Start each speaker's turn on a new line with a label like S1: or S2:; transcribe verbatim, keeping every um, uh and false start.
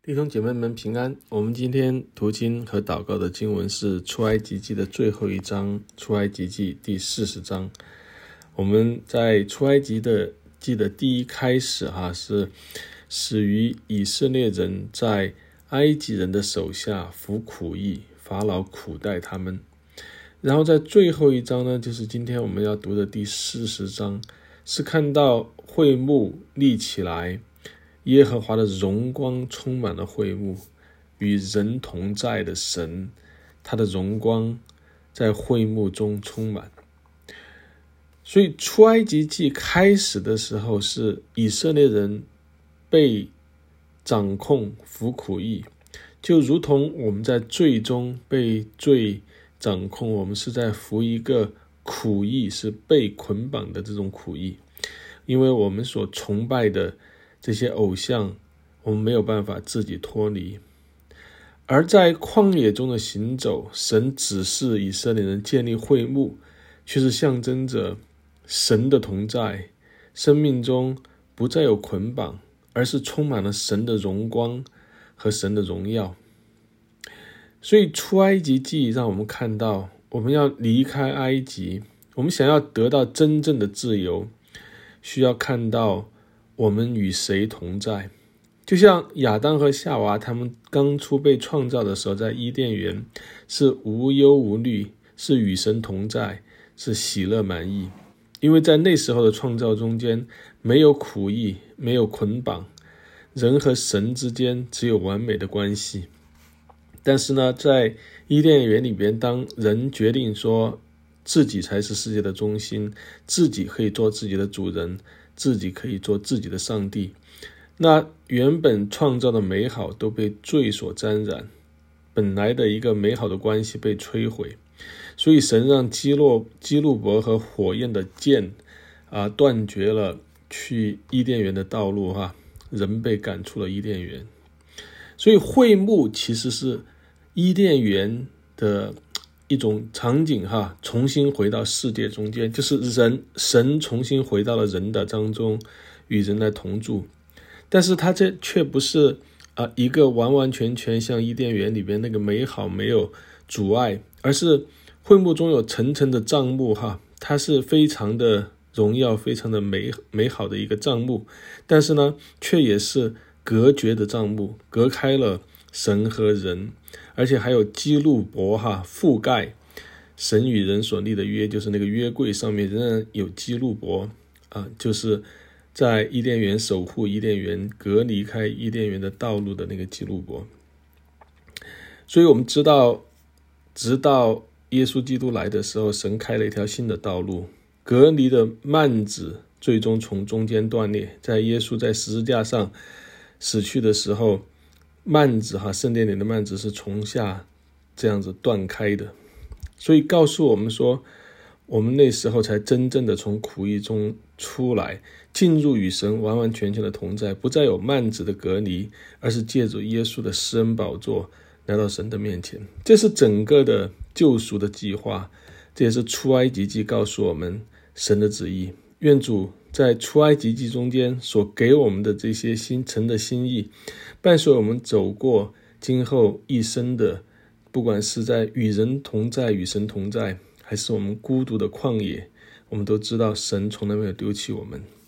S1: 弟兄姐妹们平安。我们今天读经和祷告的经文是出埃及记的最后一章，出埃及记第四十章。我们在出埃及的记的第一开始哈，是始于以色列人在埃及人的手下服苦役，法老苦待他们。然后在最后一章呢，就是今天我们要读的第四十章，是看到会幕立起来，耶和华的荣光充满了会幕，与人同在的神，他的荣光在会幕中充满。所以出埃及记开始的时候是以色列人被掌控服苦役，就如同我们在罪中被罪掌控，我们是在服一个苦役，是被捆绑的这种苦役。因为我们所崇拜的这些偶像，我们没有办法自己脱离。而在旷野中的行走，神指示以色列人建立会幕，却是象征着神的同在，生命中不再有捆绑，而是充满了神的荣光和神的荣耀。所以出埃及记让我们看到，我们要离开埃及，我们想要得到真正的自由，需要看到我们与谁同在。就像亚当和夏娃他们刚出被创造的时候，在伊甸园是无忧无虑，是与神同在，是喜乐满意。因为在那时候的创造中间，没有苦役，没有捆绑，人和神之间只有完美的关系。但是呢，在伊甸园里边，当人决定说自己才是世界的中心，自己可以做自己的主人，自己可以做自己的上帝，那原本创造的美好都被罪所沾染，本来的一个美好的关系被摧毁。所以神让基路基路伯和火焰的剑啊断绝了去伊甸园的道路哈，人被赶出了伊甸园。所以会幕其实是伊甸园的一种场景哈，重新回到世界中间，就是人神重新回到了人的当中，与人来同住。但是它这却不是、呃、一个完完全全像伊甸园里边那个美好没有阻碍，而是会幕中有层层的帐幕哈，它是非常的荣耀，非常的 美, 美好的一个帐幕，但是呢却也是隔绝的帐幕，隔开了神和人，而且还有基路伯哈覆盖神与人所立的约，就是那个约柜上面仍然有基路伯啊，就是在伊甸园守护伊甸园，隔离开伊甸园的道路的那个基路伯。所以我们知道，直到耶稣基督来的时候，神开了一条新的道路，隔离的幔子最终从中间断裂。在耶稣在十字架上死去的时候，幔子哈，圣殿里的幔子是从下这样子断开的。所以告诉我们说，我们那时候才真正的从苦役中出来，进入与神完完全全的同在，不再有幔子的隔离，而是借着耶稣的施恩宝座来到神的面前。这是整个的救赎的计划，这也是出埃及记告诉我们神的旨意。愿主在出埃及记中间所给我们的这些新神的心意，伴随我们走过今后一生的，不管是在与人同在，与神同在，还是我们孤独的旷野，我们都知道神从来没有丢弃我们。